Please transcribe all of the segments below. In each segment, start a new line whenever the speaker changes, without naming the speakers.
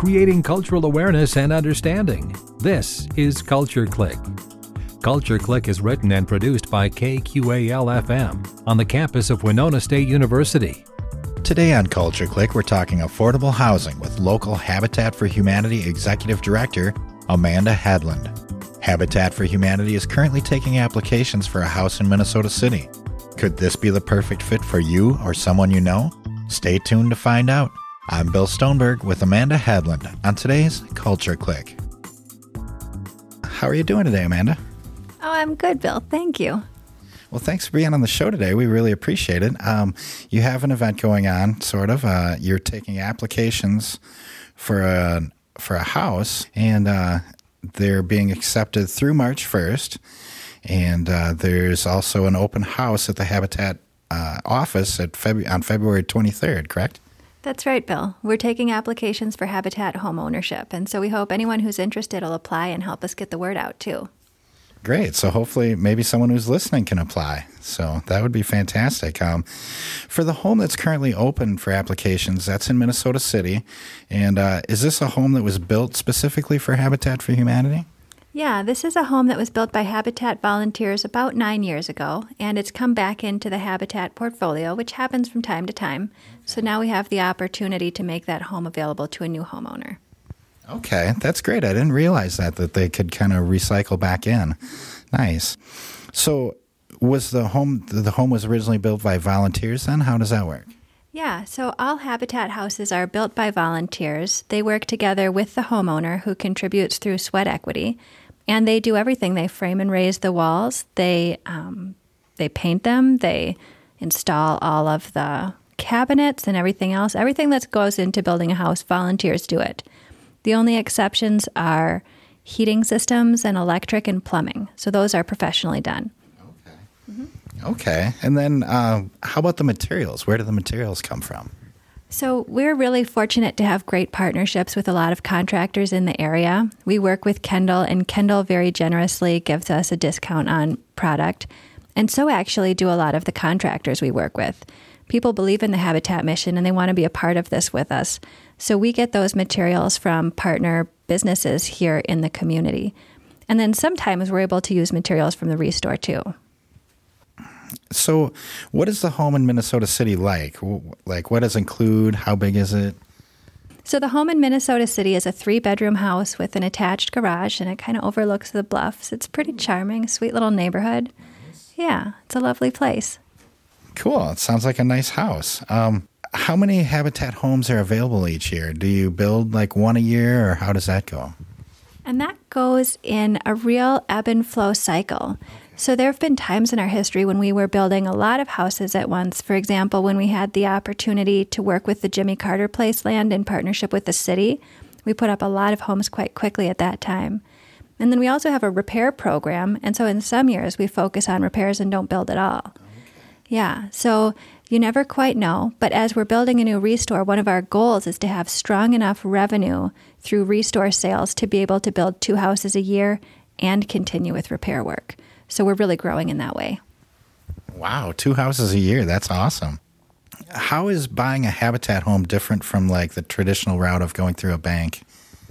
creating cultural awareness and understanding. This is Culture Click. Culture Click is written and produced by KQAL-FM on the campus of Winona State University.
Today on Culture Click, we're talking affordable housing with local Habitat for Humanity Executive Director Amanda Hedlund. Habitat for Humanity is currently taking applications for a house in Minnesota City. Could this be the perfect fit for you or someone you know? Stay tuned to find out. I'm Bill Stoneberg with Amanda Hedlund on today's Culture Click. How are you doing today, Amanda?
Oh, I'm good, Bill. Thank you.
Well, thanks for being on the show today. We really appreciate it. You have an event going on, sort of. You're taking applications for a house, and they're being accepted through March 1st. And there's also an open house at the Habitat office on February 23rd, correct?
That's right, Bill. We're taking applications for Habitat home ownership, and so we hope anyone who's interested will apply and help us get the word out, too.
Great. So hopefully maybe someone who's listening can apply. So that would be fantastic. For the home that's currently open for applications, that's in Minnesota City. And is this a home that was built specifically for Habitat for Humanity?
Yeah, this is a home that was built by Habitat volunteers about 9 years ago, and it's come back into the Habitat portfolio, which happens from time to time. So now we have the opportunity to make that home available to a new homeowner.
Okay, that's great. I didn't realize that they could kind of recycle back in. Nice. So was the home was originally built by volunteers then? How does that work?
Yeah, so all Habitat houses are built by volunteers. They work together with the homeowner who contributes through sweat equity, and they do everything. They frame and raise the walls. They paint them. They install all of the cabinets and everything else. Everything that goes into building a house, volunteers do it. The only exceptions are heating systems and electric and plumbing. So those are professionally done.
Okay. Mm-hmm. Okay. And then how about the materials? Where do the materials come from?
So we're really fortunate to have great partnerships with a lot of contractors in the area. We work with Kendall, and Kendall very generously gives us a discount on product. And so actually do a lot of the contractors we work with. People believe in the Habitat mission, and they want to be a part of this with us. So we get those materials from partner businesses here in the community. And then sometimes we're able to use materials from the Restore, too.
So what is the home in Minnesota City like? Like, what does it include? How big is it?
So the home in Minnesota City is a 3-bedroom house with an attached garage, and it kind of overlooks the bluffs. It's pretty charming, sweet little neighborhood. Yeah, it's a lovely place.
Cool. It sounds like a nice house. How many Habitat homes are available each year? Do you build like one a year, or how does that go?
And that goes in a real ebb and flow cycle. So there have been times in our history when we were building a lot of houses at once. For example, when we had the opportunity to work with the Jimmy Carter Place land in partnership with the city, we put up a lot of homes quite quickly at that time. And then we also have a repair program. And so in some years, we focus on repairs and don't build at all. Yeah, so you never quite know, but as we're building a new Restore, one of our goals is to have strong enough revenue through Restore sales to be able to build 2 houses a year and continue with repair work. So we're really growing in that way.
Wow, 2 houses a year. That's awesome. How is buying a Habitat home different from like the traditional route of going through a bank?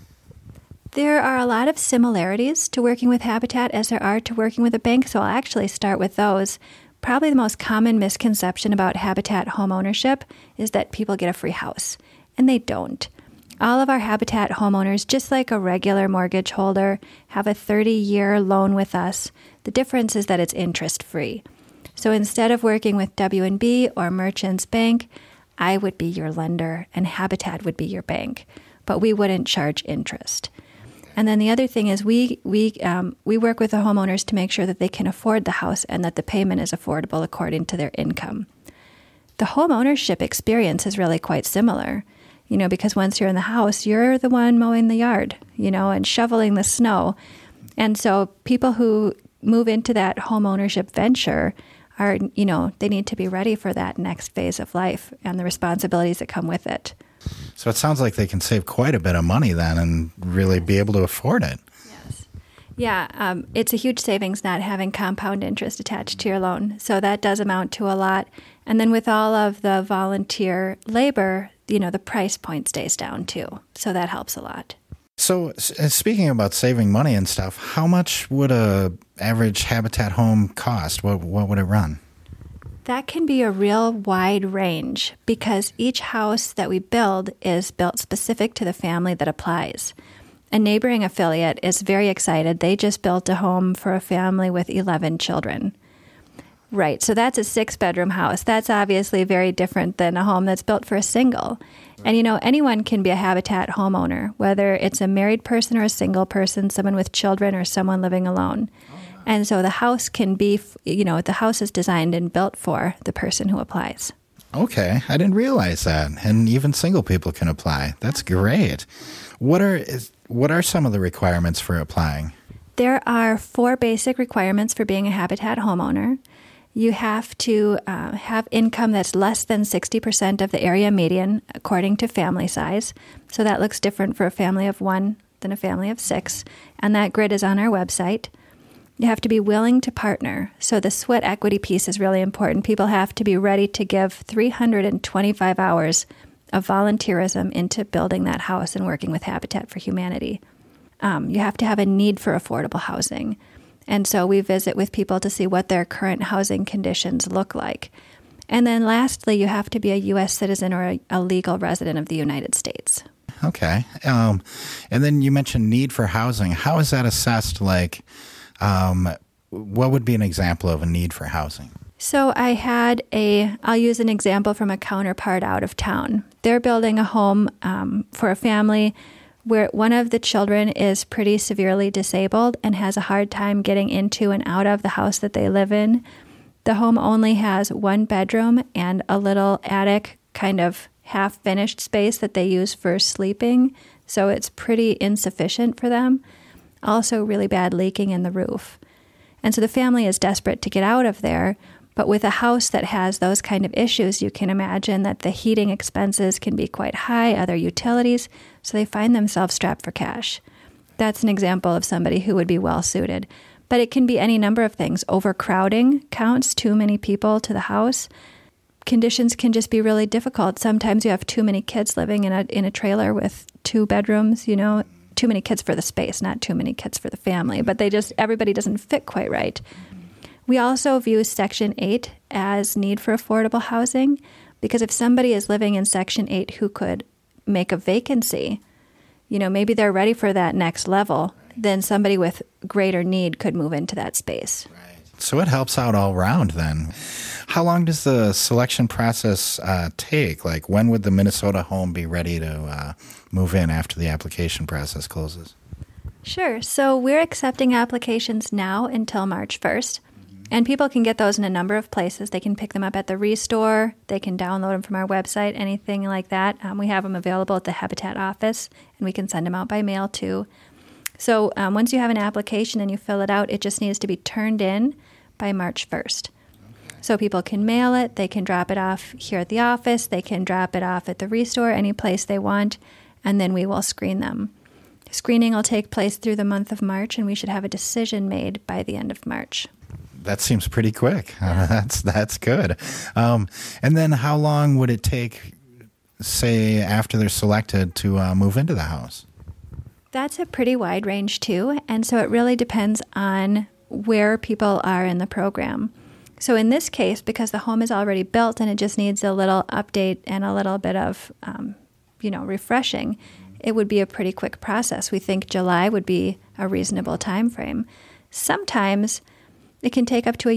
There are a lot of similarities to working with Habitat as there are to working with a bank, so I'll actually start with those. Probably the most common misconception about Habitat home ownership is that people get a free house, and they don't. All of our Habitat homeowners, just like a regular mortgage holder, have a 30-year loan with us. The difference is that it's interest-free. So instead of working with W&B or Merchants Bank, I would be your lender, and Habitat would be your bank, but we wouldn't charge interest. And then the other thing is we work with the homeowners to make sure that they can afford the house and that the payment is affordable according to their income. The home ownership experience is really quite similar, because once you're in the house, you're the one mowing the yard, and shoveling the snow. And so people who move into that home ownership venture are, they need to be ready for that next phase of life and the responsibilities that come with it.
So it sounds like they can save quite a bit of money then and really be able to afford it.
Yes. Yeah, it's a huge savings not having compound interest attached to your loan. So that does amount to a lot. And then with all of the volunteer labor, the price point stays down too. So that helps a lot.
So speaking about saving money and stuff, how much would a average Habitat home cost? What would it run?
That can be a real wide range because each house that we build is built specific to the family that applies. A neighboring affiliate is very excited. They just built a home for a family with 11 children. Right, so that's a 6-bedroom house. That's obviously very different than a home that's built for a single. And anyone can be a Habitat homeowner, whether it's a married person or a single person, someone with children or someone living alone. And so the house can be, the house is designed and built for the person who applies.
Okay, I didn't realize that. And even single people can apply. That's great. What are some of the requirements for applying?
There are 4 basic requirements for being a Habitat homeowner. You have to have income that's less than 60% of the area median according to family size. So that looks different for a family of 1 than a family of 6. And that grid is on our website. You have to be willing to partner. So the sweat equity piece is really important. People have to be ready to give 325 hours of volunteerism into building that house and working with Habitat for Humanity. You have to have a need for affordable housing. And so we visit with people to see what their current housing conditions look like. And then lastly, you have to be a U.S. citizen or a legal resident of the United States.
Okay. And then you mentioned need for housing. How is that assessed? What would be an example of a need for housing?
So I'll use an example from a counterpart out of town. They're building a home for a family where one of the children is pretty severely disabled and has a hard time getting into and out of the house that they live in. The home only has 1 bedroom and a little attic, kind of half-finished space that they use for sleeping, so it's pretty insufficient for them. Also really bad leaking in the roof. And so the family is desperate to get out of there, but with a house that has those kind of issues, you can imagine that the heating expenses can be quite high, other utilities, so they find themselves strapped for cash. That's an example of somebody who would be well suited. But it can be any number of things. Overcrowding counts, too many people to the house. Conditions can just be really difficult. Sometimes you have too many kids living in a trailer with 2 bedrooms, too many kids for the space, not too many kids for the family, but everybody doesn't fit quite right. We also view Section 8 as need for affordable housing because if somebody is living in Section 8 who could make a vacancy, maybe they're ready for that next level, then somebody with greater need could move into that space.
Right. So it helps out all around then. How long does the selection process take? When would the Minnesota home be ready to move in after the application process closes?
Sure. So we're accepting applications now until March 1st. And people can get those in a number of places. They can pick them up at the Restore. They can download them from our website, anything like that. We have them available at the Habitat office, and we can send them out by mail too. So once you have an application and you fill it out, it just needs to be turned in by March 1st. So people can mail it. They can drop it off here at the office. They can drop it off at the Restore, any place they want, and then we will screen them. Screening will take place through the month of March, and we should have a decision made by the end of March.
That seems pretty quick. That's good. And then how long would it take, say, after they're selected to move into the house?
That's a pretty wide range, too. And so it really depends on where people are in the program. So in this case, because the home is already built and it just needs a little update and a little bit of, refreshing, it would be a pretty quick process. We think July would be a reasonable time frame. Sometimes it can take up to 1.5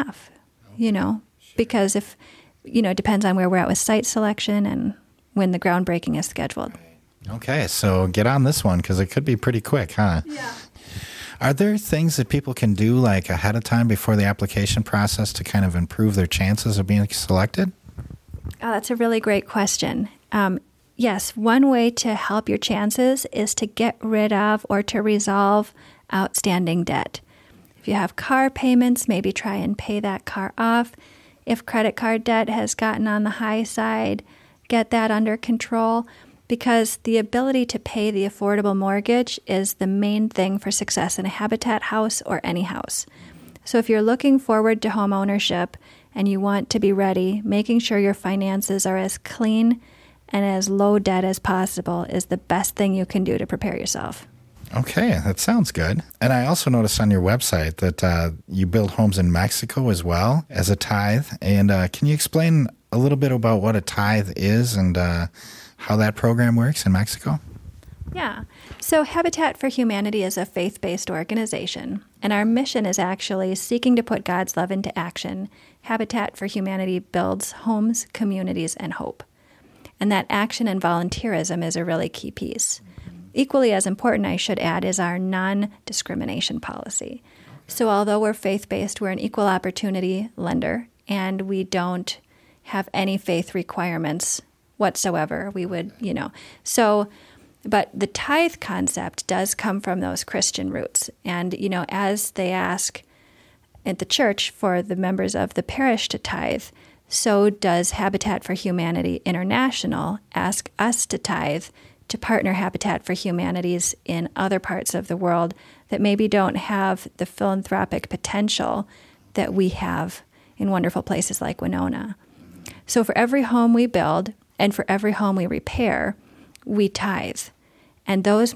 years, because it depends on where we're at with site selection and when the groundbreaking is scheduled.
Okay, so get on this one because it could be pretty quick, huh?
Yeah.
Are there things that people can do ahead of time before the application process to kind of improve their chances of being selected?
Oh, that's a really great question. Yes, one way to help your chances is to get rid of or to resolve outstanding debt. If you have car payments, maybe try and pay that car off. If credit card debt has gotten on the high side, get that under control, because the ability to pay the affordable mortgage is the main thing for success in a Habitat house or any house. So if you're looking forward to home ownership and you want to be ready, making sure your finances are as clean and as low debt as possible is the best thing you can do to prepare yourself.
Okay, that sounds good. And I also noticed on your website that you build homes in Mexico as well as a tithe. And can you explain a little bit about what a tithe is and how that program works in Mexico?
Yeah. So Habitat for Humanity is a faith-based organization, and our mission is actually seeking to put God's love into action. Habitat for Humanity builds homes, communities, and hope. And that action and volunteerism is a really key piece. Equally as important, I should add, is our non-discrimination policy. So although we're faith-based, we're an equal opportunity lender, and we don't have any faith requirements whatsoever. We would, but the tithe concept does come from those Christian roots. And, as they ask at the church for the members of the parish to tithe, so does Habitat for Humanity International ask us to tithe to partner Habitat for Humanities in other parts of the world that maybe don't have the philanthropic potential that we have in wonderful places like Winona. So for every home we build and for every home we repair, we tithe. And that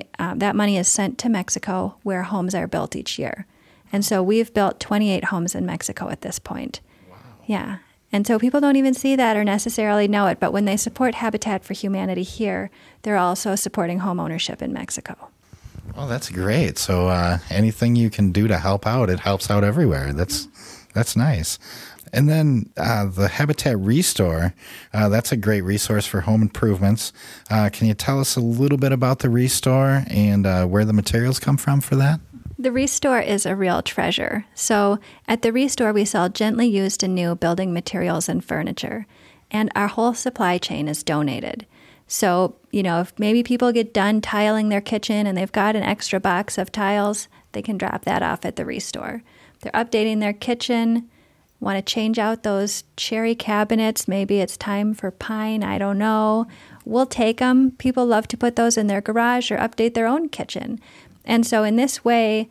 money is sent to Mexico where homes are built each year. And so we've built 28 homes in Mexico at this point.
Wow.
Yeah. And so people don't even see that or necessarily know it, but when they support Habitat for Humanity here, they're also supporting home ownership in Mexico.
Well, that's great. So anything you can do to help out, it helps out everywhere. That's nice. And then the Habitat Restore, that's a great resource for home improvements. Can you tell us a little bit about the Restore and where the materials come from for that?
The Restore is a real treasure. So at the Restore, we sell gently used and new building materials and furniture, and our whole supply chain is donated. So, if maybe people get done tiling their kitchen and they've got an extra box of tiles, they can drop that off at the Restore. They're updating their kitchen, want to change out those cherry cabinets, maybe it's time for pine, I don't know. We'll take them. People love to put those in their garage or update their own kitchen. And so in this way,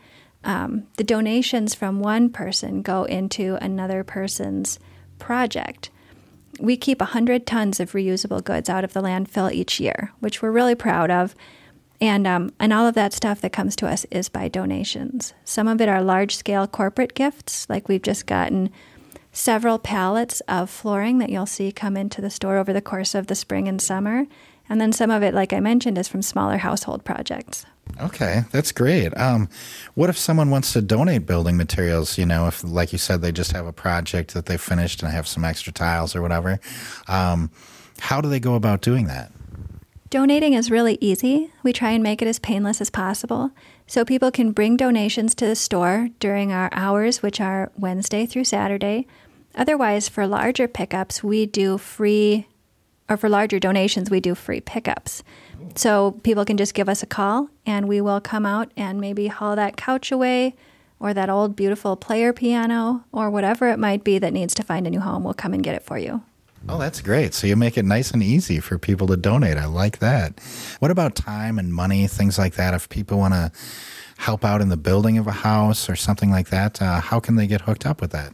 the donations from one person go into another person's project. We keep 100 tons of reusable goods out of the landfill each year, which we're really proud of. And all of that stuff that comes to us is by donations. Some of it are large-scale corporate gifts, like we've just gotten several pallets of flooring that you'll see come into the store over the course of the spring and summer. And then some of it, like I mentioned, is from smaller household projects.
Okay, that's great. What if someone wants to donate building materials, if, like you said, they just have a project that they finished and have some extra tiles or whatever? How do they go about doing that?
Donating is really easy. We try and make it as painless as possible. So people can bring donations to the store during our hours, which are Wednesday through Saturday. Otherwise, for larger pickups, we do free, or for larger donations, we do free pickups. So people can just give us a call, and we will come out and maybe haul that couch away, or that old beautiful player piano, or whatever it might be that needs to find a new home. We'll come and get it for you.
Oh, that's great. So you make it nice and easy for people to donate. I like that. What about time and money, things like that? If people want to help out in the building of a house or something like that, how can they get hooked up with that?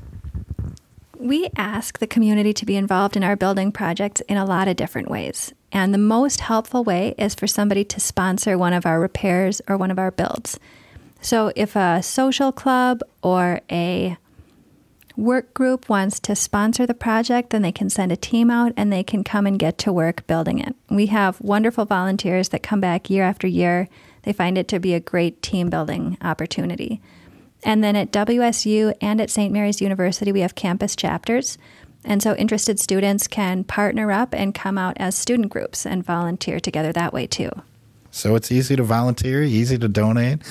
We ask the community to be involved in our building projects in a lot of different ways. And the most helpful way is for somebody to sponsor one of our repairs or one of our builds. So if a social club or a work group wants to sponsor the project, then they can send a team out and they can come and get to work building it. We have wonderful volunteers that come back year after year. They find it to be a great team building opportunity. And then at WSU and at St. Mary's University, we have campus chapters. And so interested students can partner up and come out as student groups and volunteer together that way too.
So it's easy to volunteer, easy to donate.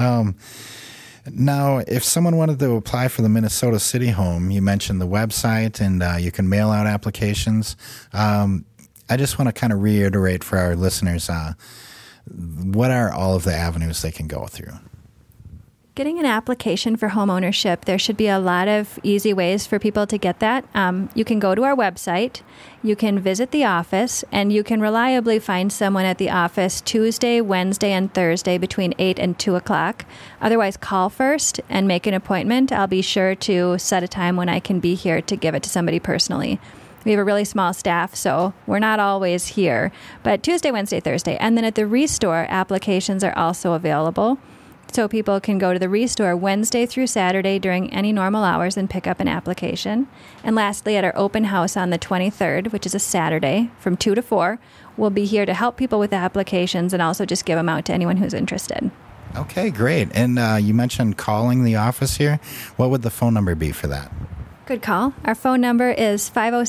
Now, if someone wanted to apply for the Minnesota City Home, you mentioned the website and you can mail out applications. I just want to kind of reiterate for our listeners, what are all of the avenues they can go through?
Getting an application for home ownership, there should be a lot of easy ways for people to get that. You can go to our website, you can visit the office, and you can reliably find someone at the office Tuesday, Wednesday, and Thursday between 8 and 2 o'clock. Otherwise, call first and make an appointment. I'll be sure to set a time when I can be here to give it to somebody personally. We have a really small staff, so we're not always here. But Tuesday, Wednesday, Thursday. And then at the Restore, applications are also available. So people can go to the Restore Wednesday through Saturday during any normal hours and pick up an application. And lastly, at our open house on the 23rd, which is a Saturday, from 2 to 4, we'll be here to help people with applications and also just give them out to anyone who's interested.
Okay, great. And you mentioned calling the office here. What would the phone number be for that?
Good call. Our phone number is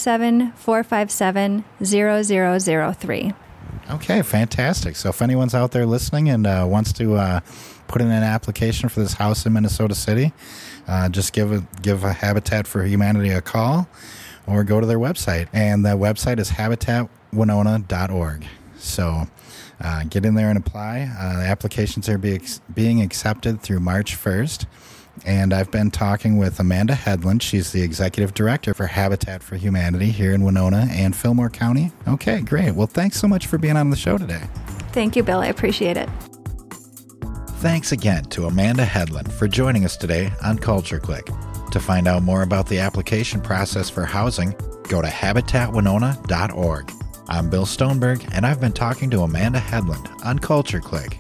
507-457-0003.
Okay, fantastic. So if anyone's out there listening and wants to put in an application for this house in Minnesota City, just give a Habitat for Humanity a call or go to their website. And that website is habitatvinona.org. So get in there and apply. The applications are being accepted through March 1st. And I've been talking with Amanda Hedlund. She's the Executive Director for Habitat for Humanity here in Winona and Fillmore County. Okay, great. Well, thanks so much for being on the show today.
Thank you, Bill. I appreciate it.
Thanks again to Amanda Hedlund for joining us today on Culture Click. To find out more about the application process for housing, go to habitatvinona.org. I'm Bill Stoneberg, and I've been talking to Amanda Hedlund on Culture Click.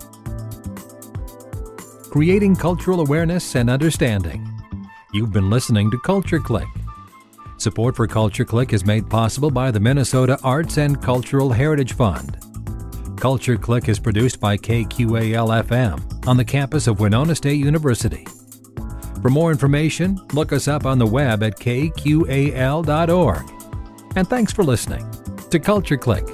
Creating cultural awareness and understanding. You've been listening to Culture Click. Support for Culture Click is made possible by the Minnesota Arts and Cultural Heritage Fund. Culture Click is produced by KQAL-FM on the campus of Winona State University. For more information, look us up on the web at kqal.org. And thanks for listening to Culture Click.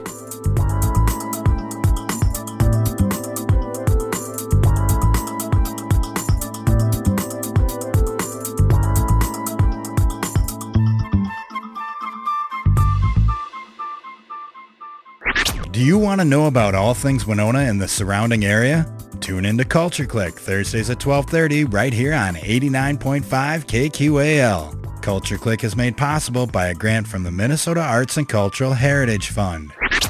Do you want to know about all things Winona and the surrounding area? Tune in to Culture Click Thursdays at 12:30 right here on 89.5 KQAL. Culture Click is made possible by a grant from the Minnesota Arts and Cultural Heritage Fund.